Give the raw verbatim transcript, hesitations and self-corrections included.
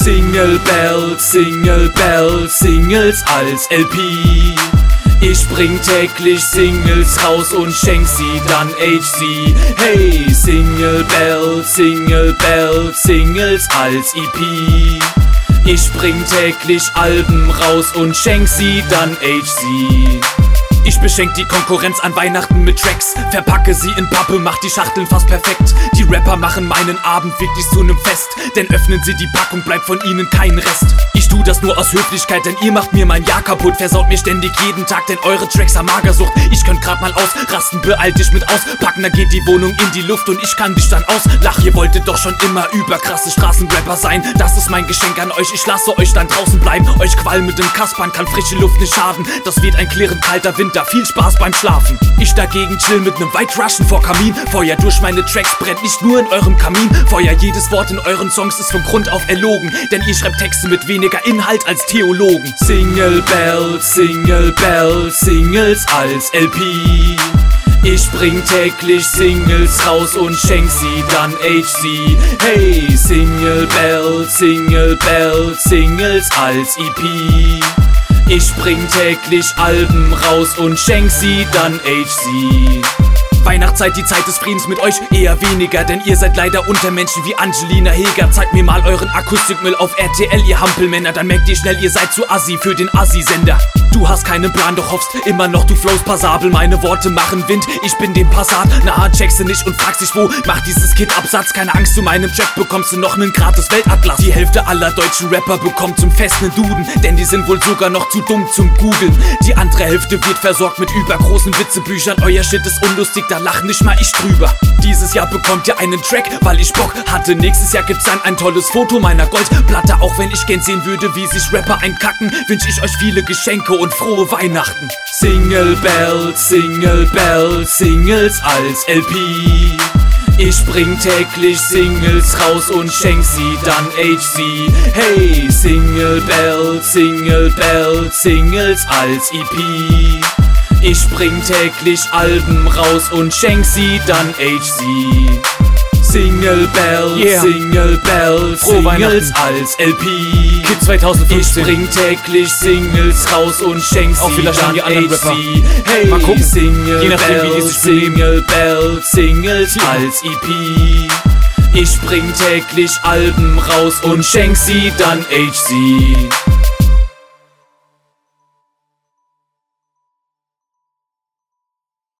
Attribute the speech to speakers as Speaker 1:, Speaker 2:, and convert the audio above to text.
Speaker 1: Single Bells, Single Bells, Singles als L P. Ich bring täglich Singles raus und schenk sie dann H C. Hey, Single Bells, Single Bells, Singles als E P. Ich bring täglich Alben raus und schenk sie dann H C. Ich beschenk die Konkurrenz an Weihnachten mit Tracks, verpacke sie in Pappe, mach die Schachteln fast perfekt. Die Rapper machen meinen Abend wirklich zu nem Fest, denn öffnen sie die Packung, bleibt von ihnen kein Rest. Ich tu das nur aus Höflichkeit, denn ihr macht mir mein Jahr kaputt, versaut mir ständig jeden Tag, denn eure Tracks haben Magersucht. Ich könnt grad mal ausrasten, beeilt dich mit auspacken, da geht die Wohnung in die Luft und ich kann dich dann auslachen. Ihr wolltet doch schon immer überkrasse Straßenrapper sein, das ist mein Geschenk an euch, ich lasse euch dann draußen bleiben. Euch qualmenden Kaspern kann frische Luft nicht schaden, das wird ein klirrend kalter Winter, viel Spaß beim Schlafen. Ich dagegen chill mit nem White Russian vor Kamin, Feuer durch meine Tracks brennt nicht nur in eurem Kamin. Feuer, jedes Wort in euren Songs ist von Grund auf erlogen, denn ihr schreibt Texte mit weniger Inhalt als Theologen. Single Bells, Single Bells, Singles als L P. Ich bring täglich Singles raus und schenk sie dann H C. Hey, Single Bells, Single Bells, Singles als E P. Ich bring täglich Alben raus und schenk sie dann H C. Weihnachtszeit, die Zeit des Friedens mit euch eher weniger, denn ihr seid leider Untermenschen wie Angelina Heger. Zeigt mir mal euren Akustikmüll auf R T L, ihr Hampelmänner, dann merkt ihr schnell, ihr seid zu assi für den Assi-Sender. Du hast keinen Plan, doch hoffst immer noch, du flowst passabel. Meine Worte machen Wind, ich bin dem Passat nahe, checkst du nicht und fragst dich wo. Macht dieses Kid Absatz, keine Angst, zu meinem Track bekommst du noch nen gratis Weltatlas. Die Hälfte aller deutschen Rapper bekommt zum Fest nen Duden, denn die sind wohl sogar noch zu dumm zum Googeln. Die andere Hälfte wird versorgt mit übergroßen Witzebüchern. Euer Shit ist unlustig, da lach nicht mal ich drüber. Dieses Jahr bekommt ihr einen Track, weil ich Bock hatte. Nächstes Jahr gibt's dann ein tolles Foto meiner Goldplatte. Auch wenn ich gern sehen würde, wie sich Rapper einkacken, wünsch ich euch viele Geschenke und frohe Weihnachten. Single Bells, Single Bells, Singles als L P. Ich bring täglich Singles raus und schenk sie dann H C. Hey, Single Bells, Single Bells, Singles als E P. Ich bring täglich Alben raus und schenk sie dann H C. Single Bells, yeah. Single Bells, Frohe Singles als L P.
Speaker 2: Kid zwanzig fünfzehn.
Speaker 1: Ich bring täglich Singles raus und schenk sie
Speaker 2: auch vielleicht
Speaker 1: dann
Speaker 2: die anderen
Speaker 1: H
Speaker 2: Rapper.
Speaker 1: C. Hey,
Speaker 2: mal gucken,
Speaker 1: Single
Speaker 2: je nachdem, wie die
Speaker 1: Bells,
Speaker 2: sich benehmen.
Speaker 1: Single Bells, Singles
Speaker 2: Ja.
Speaker 1: als E P. Ich bring täglich Alben raus und schenk sie dann H C.